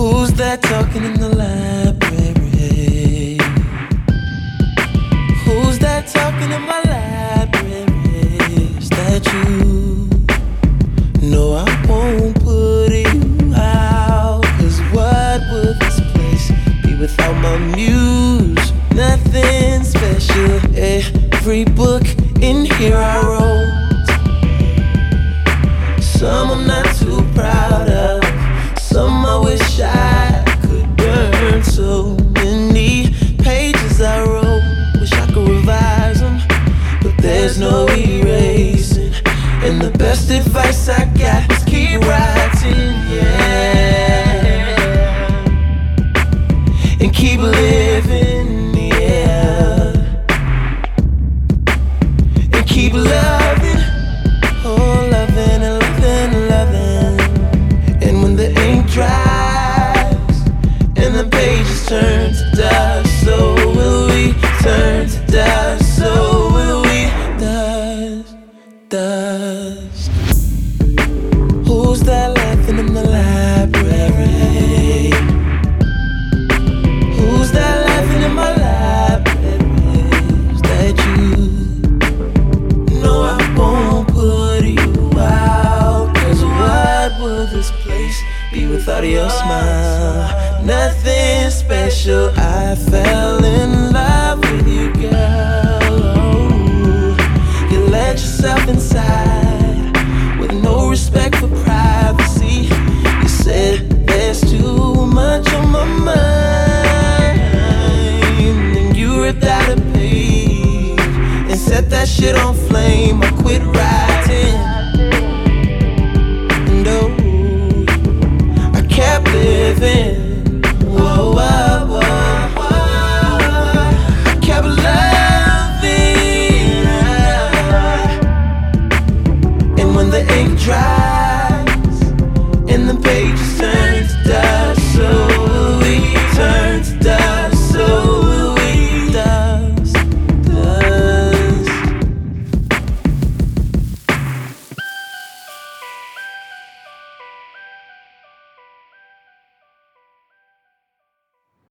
Who's that talking in the library? Who's that talking in my library? Is that you? No, I won't put you out. 'Cause what would this place be without my muse? Nothing special. Every book in here I wrote. Some I'm not too proud of. Some I wish I could burn. So many pages I wrote. Wish I could revise them, but there's no erasing. And the best advice I got is keep writing, yeah. And keep living, yeah. And keep loving, oh, loving and loving and loving. And when the ink dries and the pages turn to dust, so will we turn to dust, so will we dust, dust. Who's that laughing in the library? Who's that laughing in my library? Is that you? No, I won't put you out. 'Cause what would this place be without your smile? Nothing special. I fell in love with you, girl. Oh, you let yourself inside with no respect for privacy. You said there's too much on my mind, and you ripped out a page and set that shit on flame. I quit writing, and oh, I kept living.